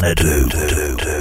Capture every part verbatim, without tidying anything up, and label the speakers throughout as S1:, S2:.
S1: Xanadu.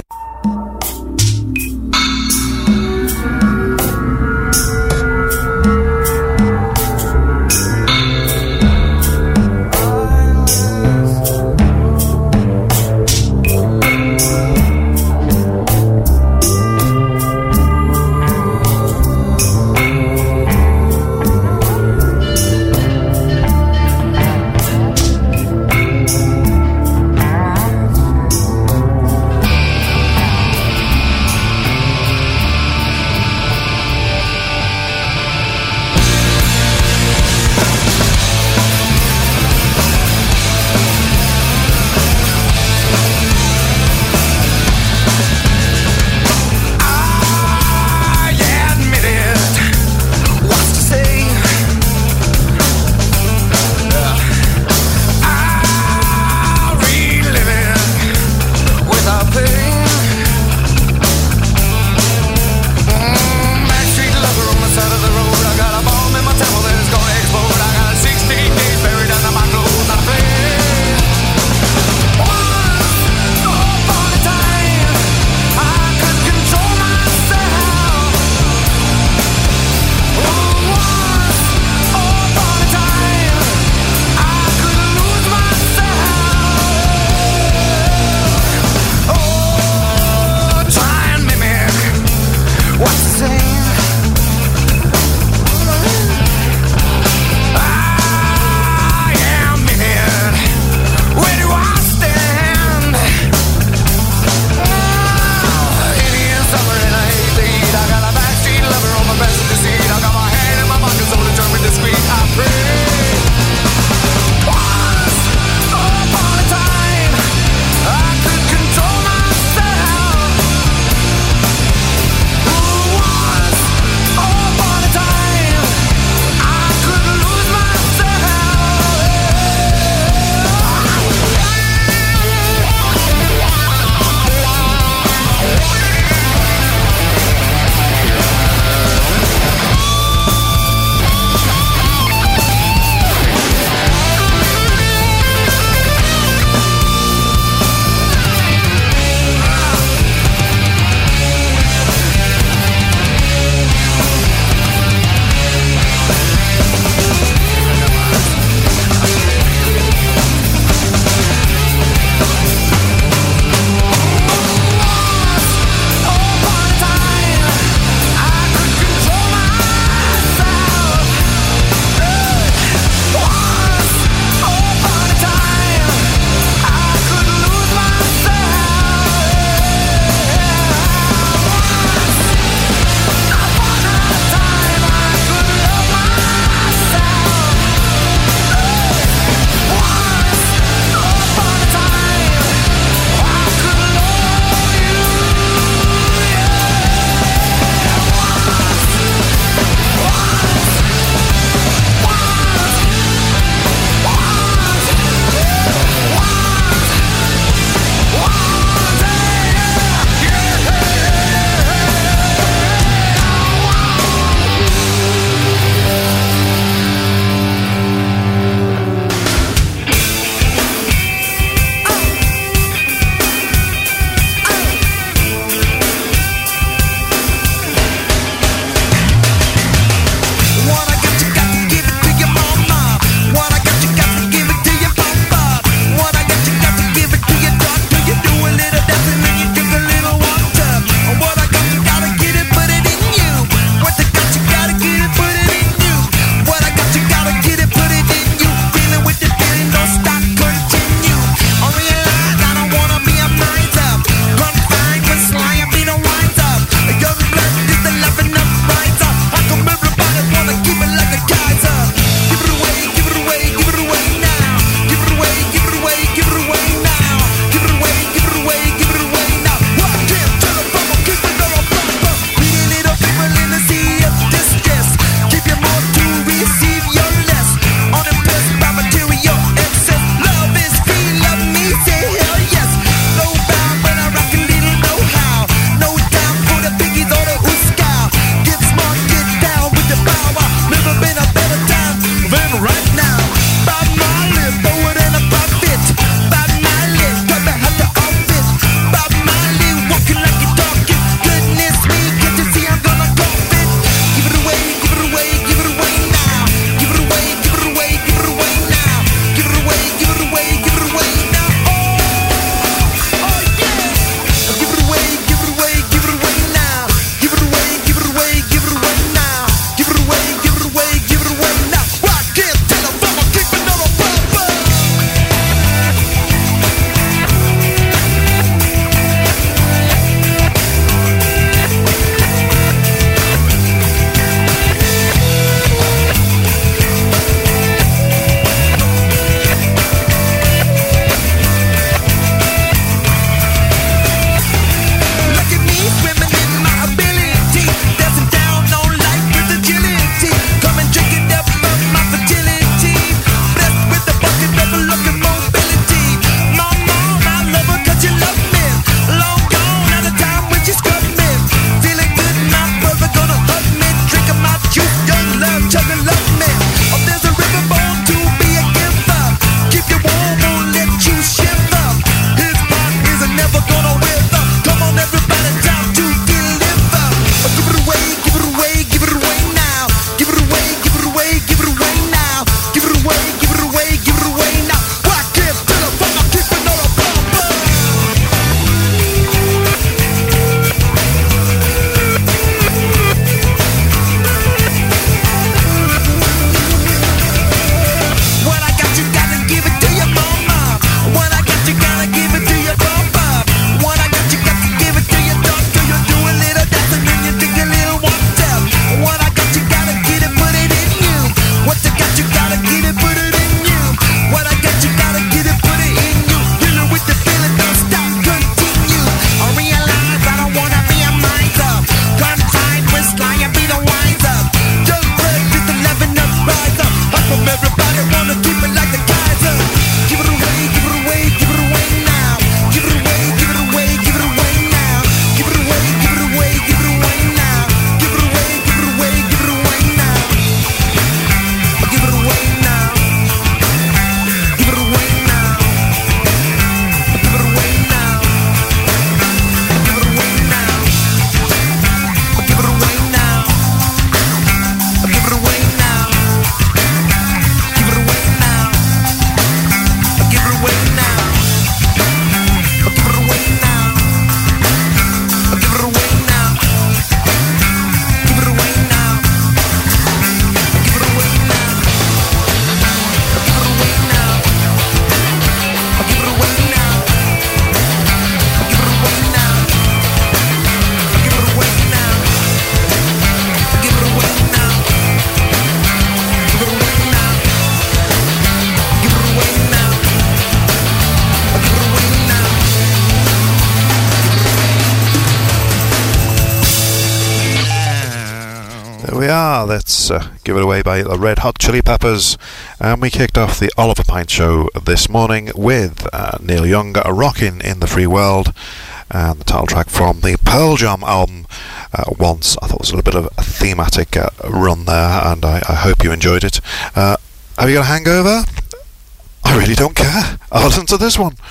S1: There we are, let's uh, give it away by the Red Hot Chili Peppers. And we kicked off the Oliver Pint Show this morning with uh, Neil Young, Rockin' in the Free World, and the title track from the Pearl Jam album, uh, Once. I thought it was a little bit of a thematic uh, run there, and I, I hope you enjoyed it. Uh, have you got a hangover? I really don't care. I'll listen to this one.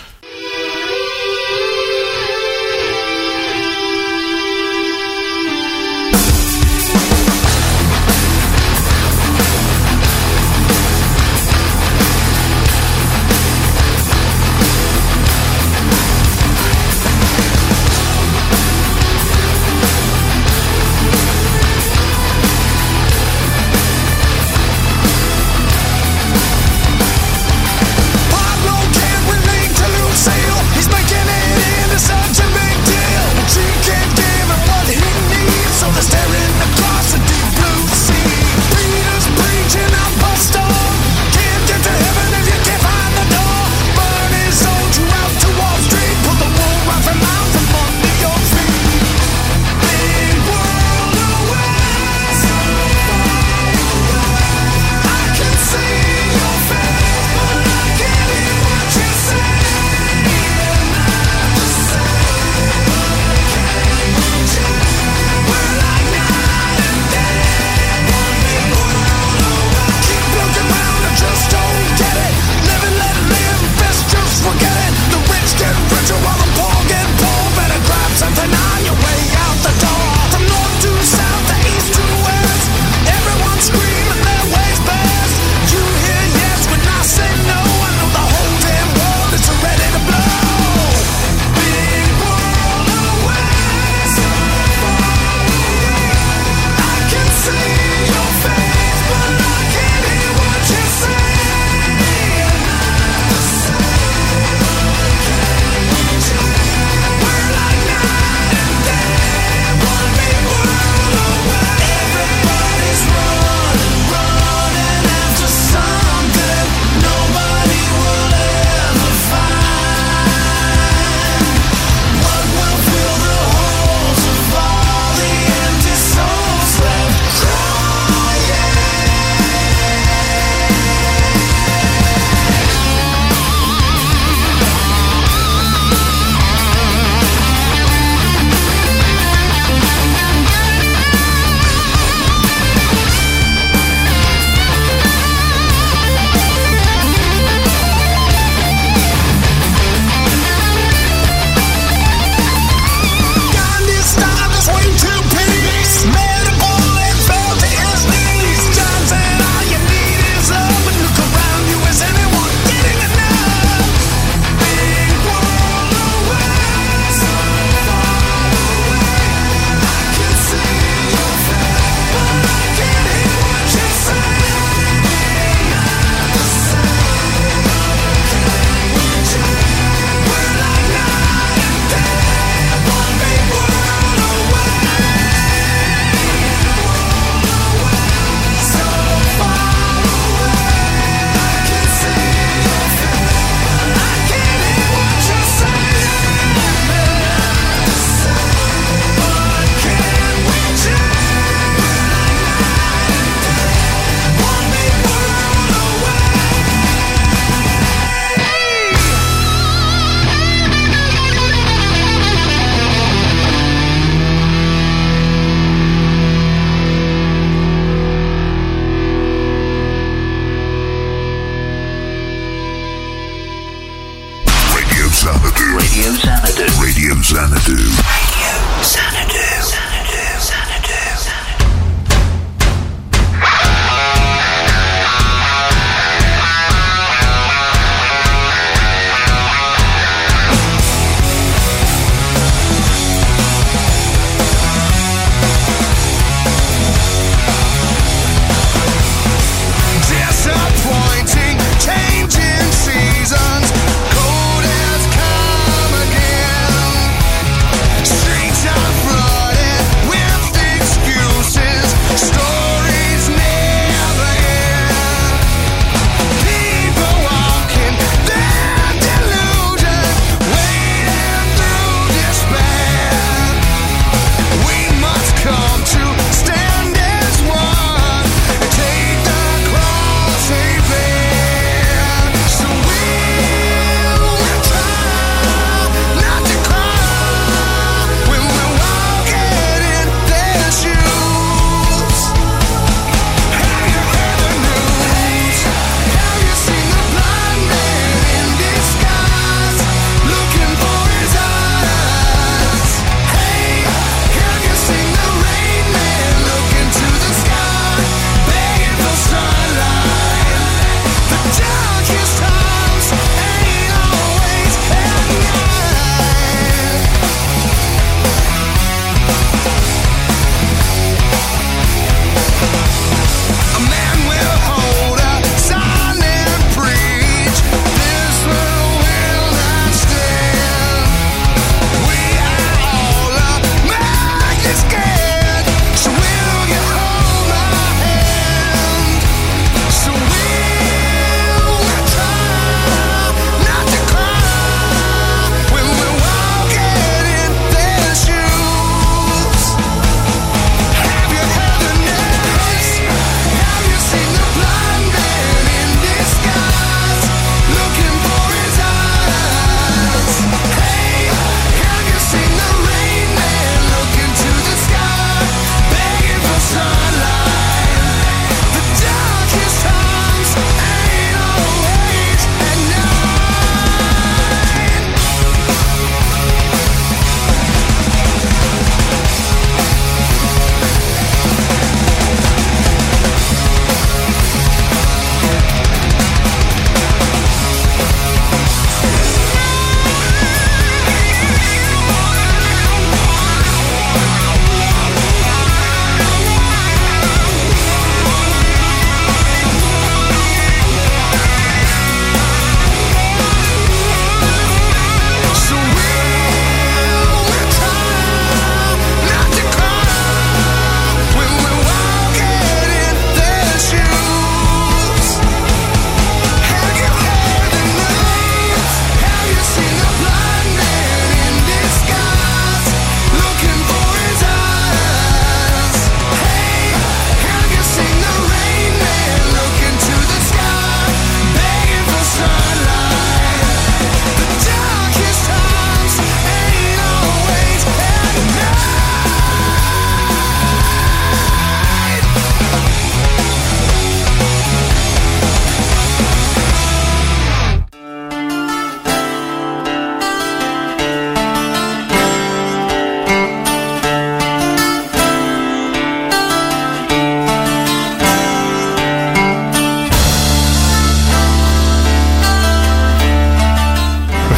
S2: Pablo can't relate to lose.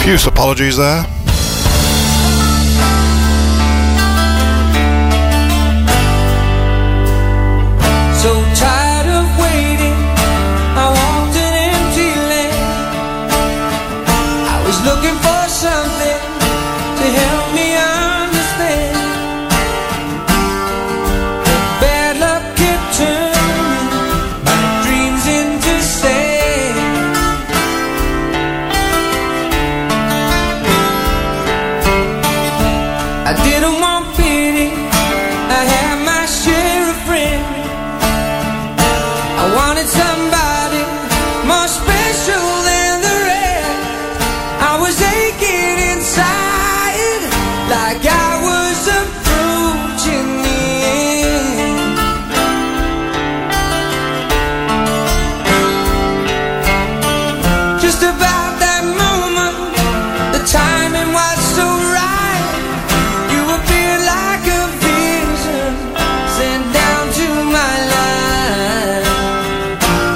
S1: Profuse apologies there.
S2: So tired of waiting, I walked an empty lane. I was looking for something to help me understand. But bad luck kept turning my dreams into sand. I didn't want pity, I had my share of friends. I wanted somebody more special than the rest. I was aching inside, like I was approaching the end. Just about that moment, the timing was so right. You appeared like a vision sent down to my life.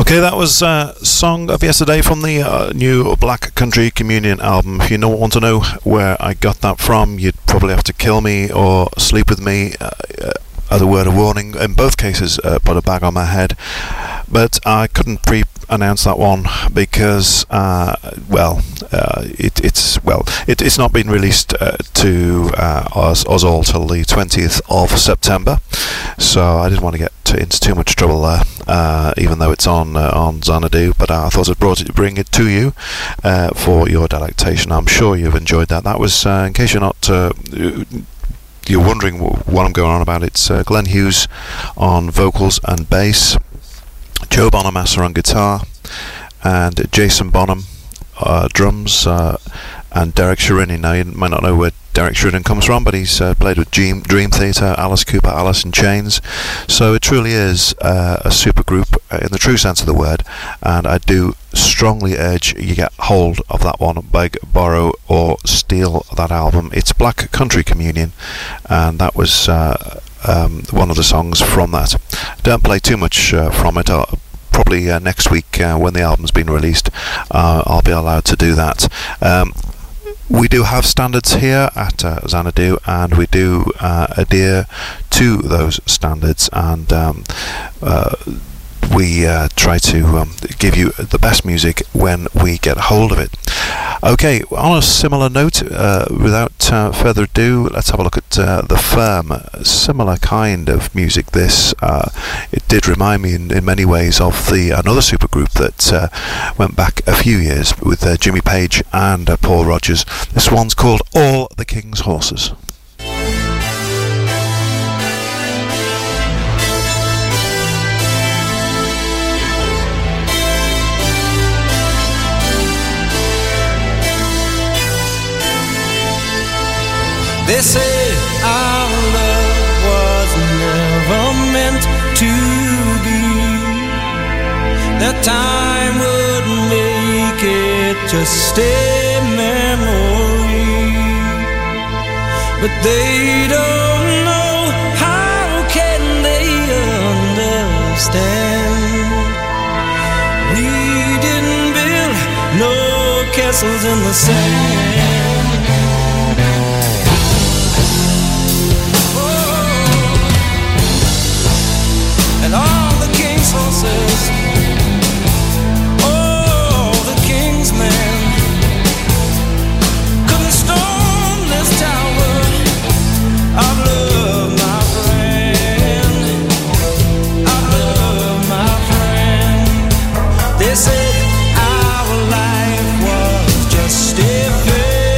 S1: Okay, that was uh, Song of Yesterday from the uh, new Black Country Communion album. If you don't want to know where I got that from, you'd probably have to kill me or sleep with me uh, uh, as a word of warning. In both cases, uh, put a bag on my head. But I couldn't pre-announce that one because, uh, well, uh, it, it's well, it, it's not been released uh, to uh, us, us all till the twentieth of September. So I didn't want to get to, into too much trouble there, uh, even though it's on uh, on Xanadu. But uh, I thought I'd brought it, bring it to you uh, for your delectation. I'm sure you've enjoyed that. That was, uh, in case you're not. Uh, you're wondering what I'm going on about. It's uh, Glenn Hughes on vocals and bass, Joe Bonamassa on guitar, and Jason Bonham uh, drums, uh, and Derek Sherinian. Now, you might not know where Derek Sherinian comes from, but he's uh, played with Dream, Dream Theater, Alice Cooper, Alice in Chains. So it truly is uh, a super group uh, in the true sense of the word, and I do strongly urge you get hold of that one, beg, borrow or steal that album. It's Black Country Communion, and that was uh, um, one of the songs from that. Don't play too much uh, from it. I'll, probably uh, next week uh, when the album's been released, uh, I'll be allowed to do that. Um, We do have standards here at uh, Xanadu, and we do uh, adhere to those standards, and um, uh, we uh, try to um, give you the best music when we get hold of it. Okay, on a similar note, uh, without uh, further ado, let's have a look at uh, The Firm. Similar kind of music, this. Uh, it did remind me in, in many ways of the another supergroup that uh, went back a few years with uh, Jimmy Page and uh, Paul Rodgers. This one's called All the King's Horses.
S2: They say our love was never meant to be, that time would make it just a memory. But they don't know, how can they understand? We didn't build no castles in the sand. And all the king's horses, all the king's men, couldn't storm this tower of love, my friend, of love, my friend. They said our life was just a phase.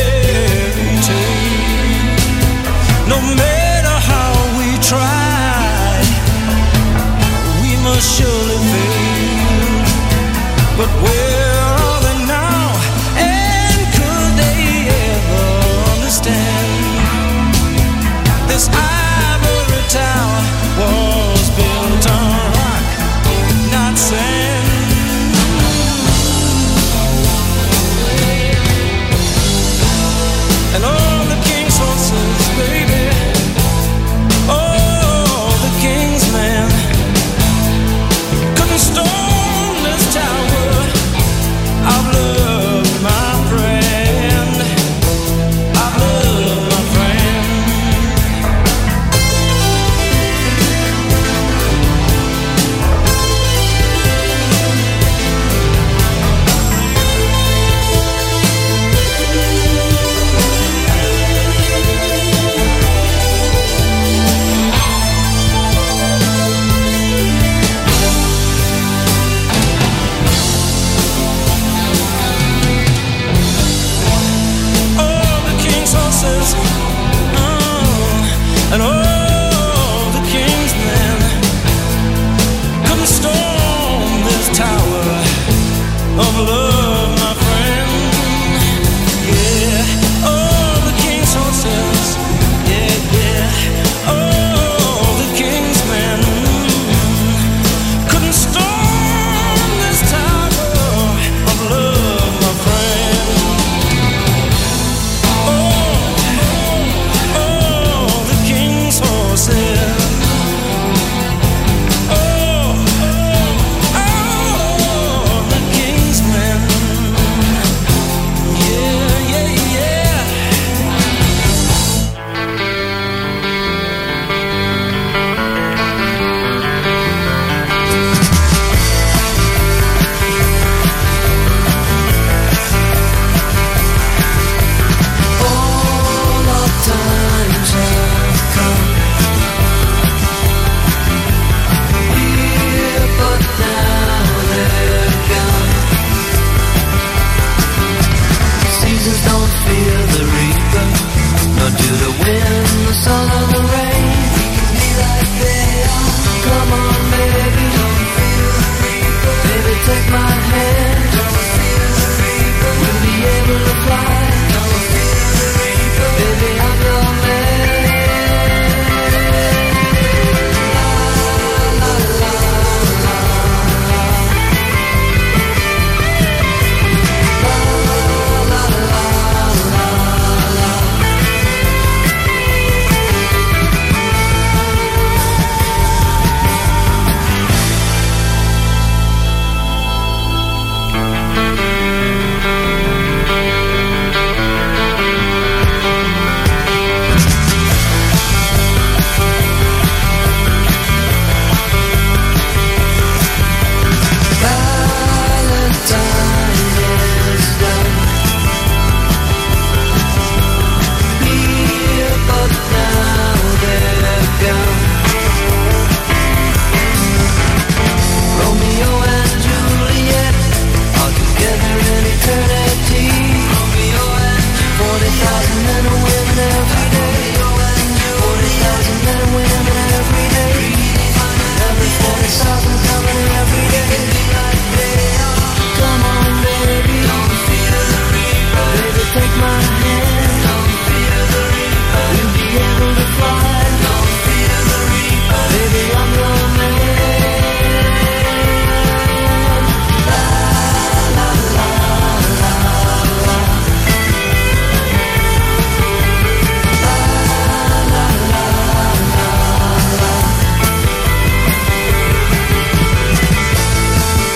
S2: thousand men and women every day. Forty thousand men and women every day. Every forty thousand coming every day. Come on, baby, baby, take my hand. We'll be able to fly. Baby, I'm your man. La la la la la. La la la la la.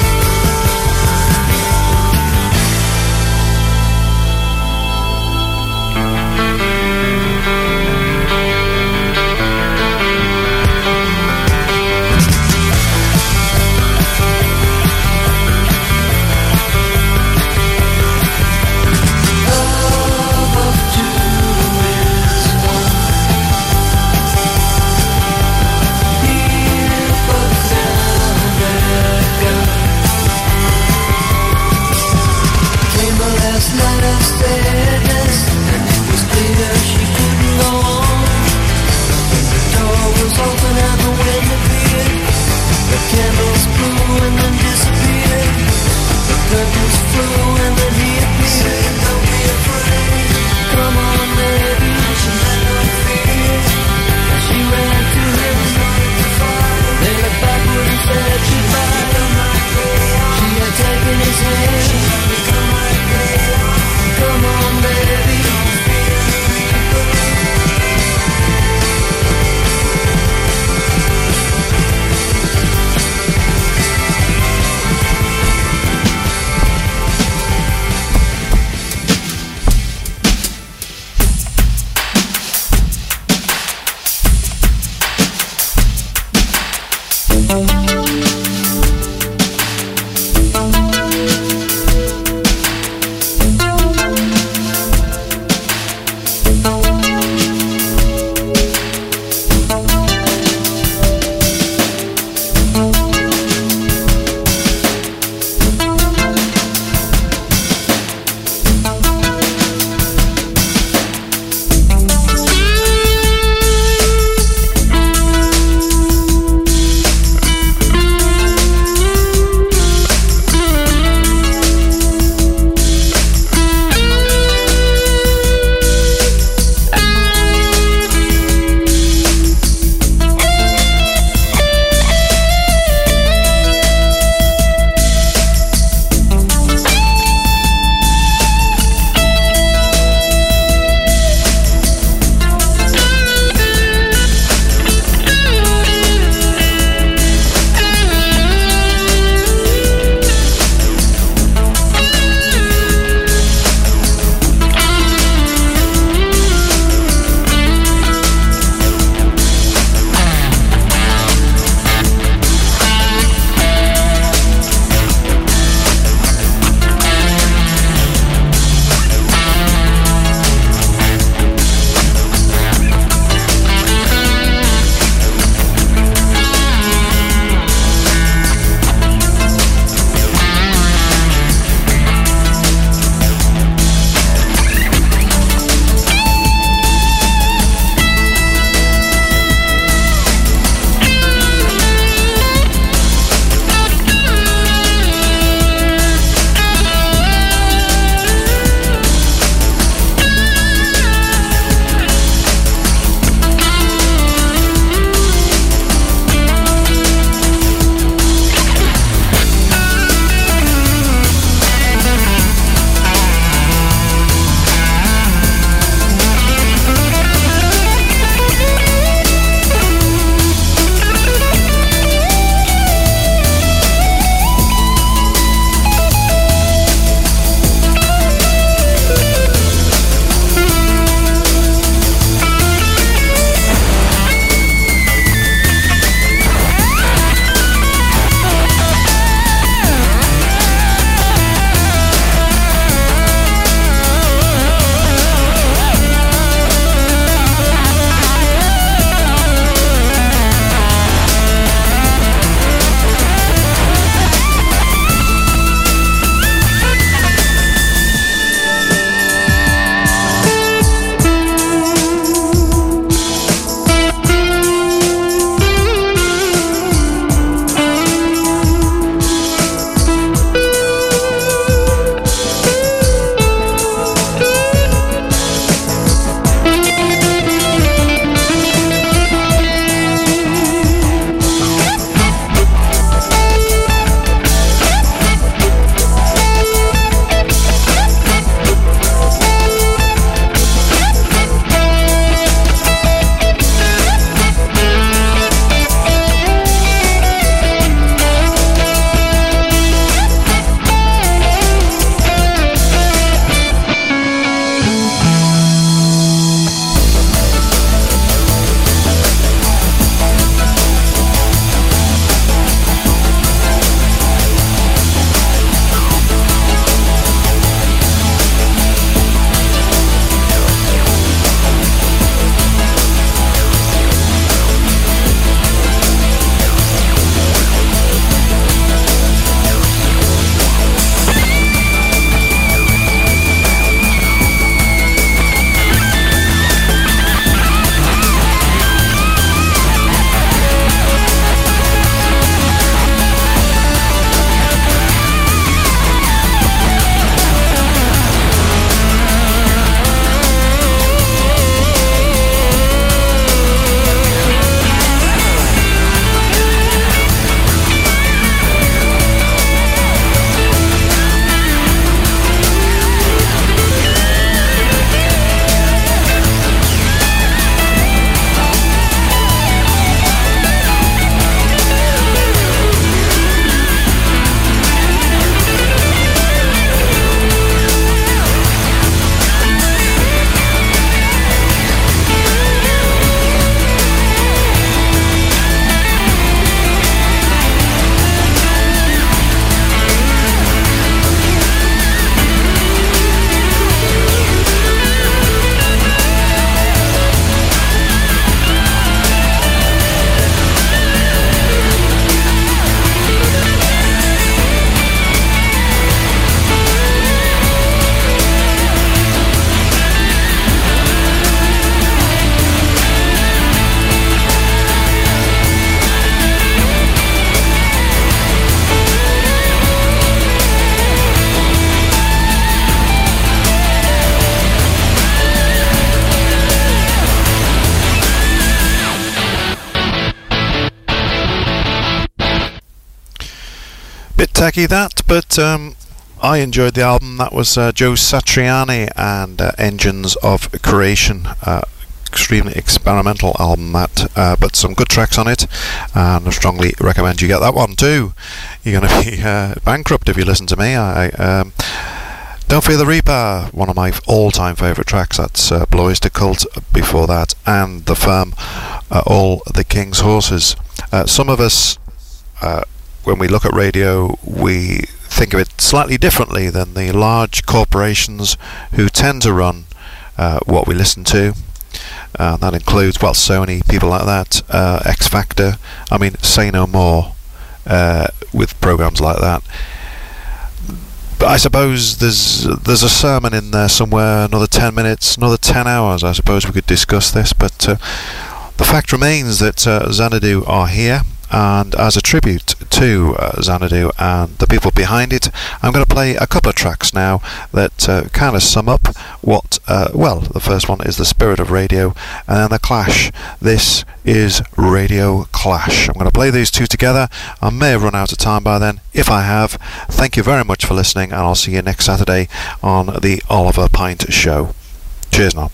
S1: Bit techie that, but um, I enjoyed the album. That was uh, Joe Satriani and uh, Engines of Creation. Uh, extremely experimental album that, uh, but some good tracks on it, and I strongly recommend you get that one too. You're going to be uh, bankrupt if you listen to me. I, um, Don't Fear the Reaper, one of my all-time favourite tracks. That's uh, Blow Oyster Cult before that, and The Firm, uh, All the King's Horses. Uh, some of us, uh, when we look at radio, we think of it slightly differently than the large corporations who tend to run uh, what we listen to. Uh, that includes, well, Sony, people like that, uh, X Factor, I mean, Say No More, uh, with programs like that. But I suppose there's there's a sermon in there somewhere, another ten minutes, another ten hours, I suppose we could discuss this, but uh, the fact remains that uh, Xanadu are here, and as a tribute to uh, Xanadu and the people behind it, I'm going to play a couple of tracks now that uh, kind of sum up what, uh, well, the first one is The Spirit of Radio, and then The Clash. This is Radio Clash. I'm going to play these two together. I may have run out of time by then. If I have, thank you very much for listening, and I'll see you next Saturday on the Oliver Pint Show. Cheers now.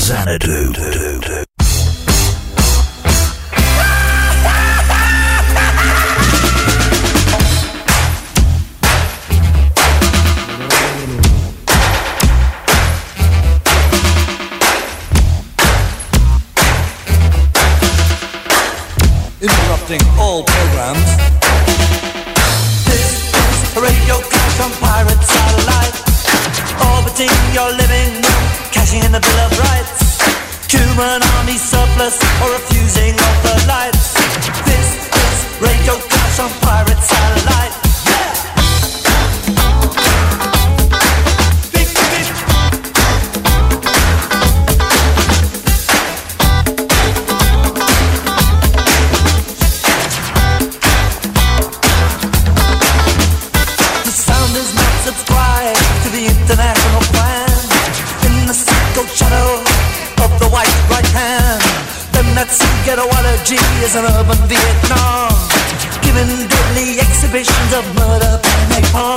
S3: Xanadu.
S4: Interrupting all programs.
S5: This is a radio clash on pirate satellite, orbiting your living room, cashing in the Bill of Rights. Human army surplus or refusing of the lights. This is radio clash on pirate satellite.
S2: International plan in the psycho shadow of the white right hand. Them that see ghettoology is an urban Vietnam, giving deadly exhibitions of murder and napalm.